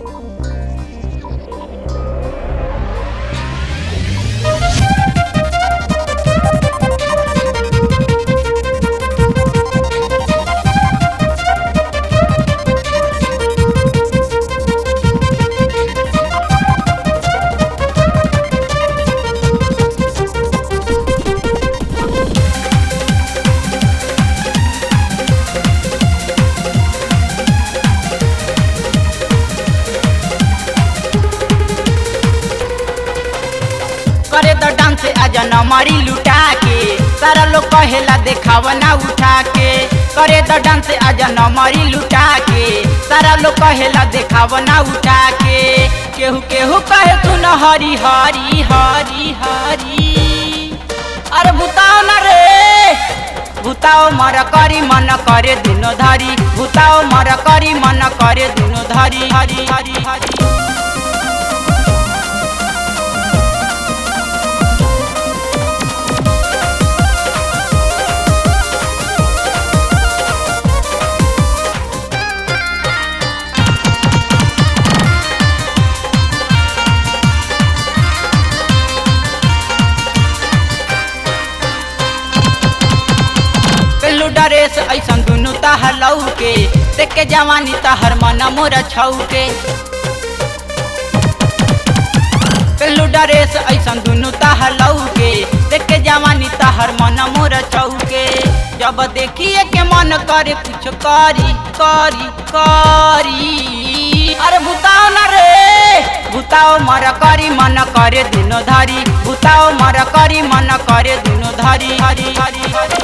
करे तो डांस आजा नमरी लुटा के सारा लोग कहेला देखावा ना उठा के। करे तो डांस आजा नमरी लुटा के सारा लोग कहेला देखावा ना उठा के। केहू केहू कहे तू न हरी हरी हरी हरी। अरे भूताओ न रे भूताओ मर करी मन करे दुनो धरी। भूताओ मर करी मन करे दुनो धरी हरी हरी हरी। ड्रेस ऐसा दुनू तहर लौके देख के जवानी तहर मन मोर छौके। पेलू ड्रेस ऐसा दुनू तहर लौके देख के जवानी तहर मन मोर छौके। जब देखिए के मन करे कुछ करी करी करी। अरे भूताओ न रे भूताओ मर करी मन करे दुनो धरी। भूताओ मर करी मन करे दुनो धरी हरी हरी हरी।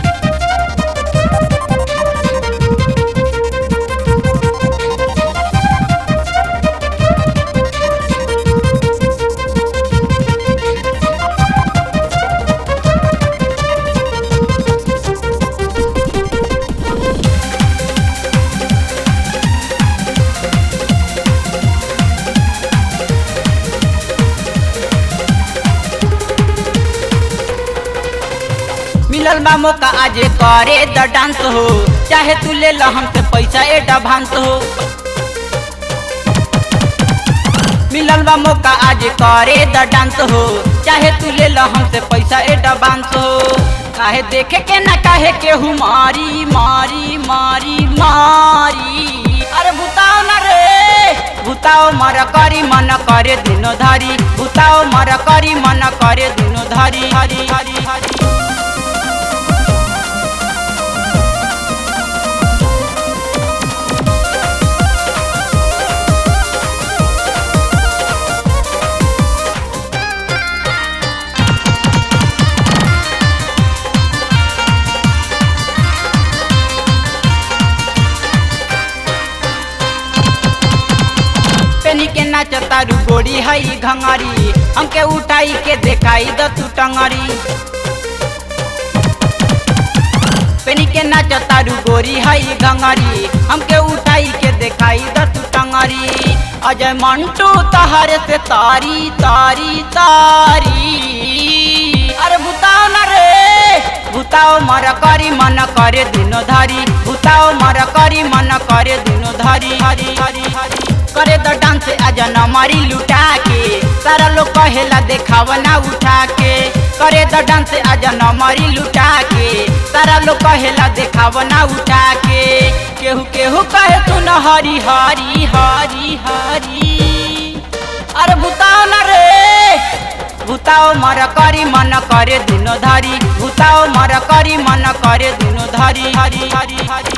मिलल बा मौका आज करे द डांस हो चाहे तू ले ला हमसे पैसा एडवांस हो। मिलल बा मौका आज करे द डांस हो चाहे तू ले ला हमसे पैसा एडवांस हो। काहे देखे के ना काहे केहू मारी मारी मारी मारी। अरे भूताओ न रे भूताओ मर करी मन करे दुनो धरी। भूताओ मर करी मन करे दुनो धरी हरी हरी हरी। पेनी के नाच तारू गोरी हई घंगरी हमके उठाई के देखाई द तू टंगरी। पेनी के नाच तारू गोरी हई घंगरी हमके उठाई के देखाई द तू टंगरी। अजय मंटू तहरे से तारी तारी तारी। अरे भूताओ न रे भूताओ मर करी मन करे दुनो धरी। भूताओ मर करी मन करे दुनो धरी हरी हरी हरी। करे तो डांस आजा नमरी लुटा के सारा लोग कहेला देखावा ना उठा के। करे तो डांस आजा नमरी लुटा के सारा लोग कहेला देखावा ना उठा के। केहू केहू कहे तू न हरी हरी हरी हरी। अरे भूताओ न रे भूताओ मर करी मन करे दुनो धरी। भूताओ मर करी मन करे दुनो धरी हरी हरी हरी।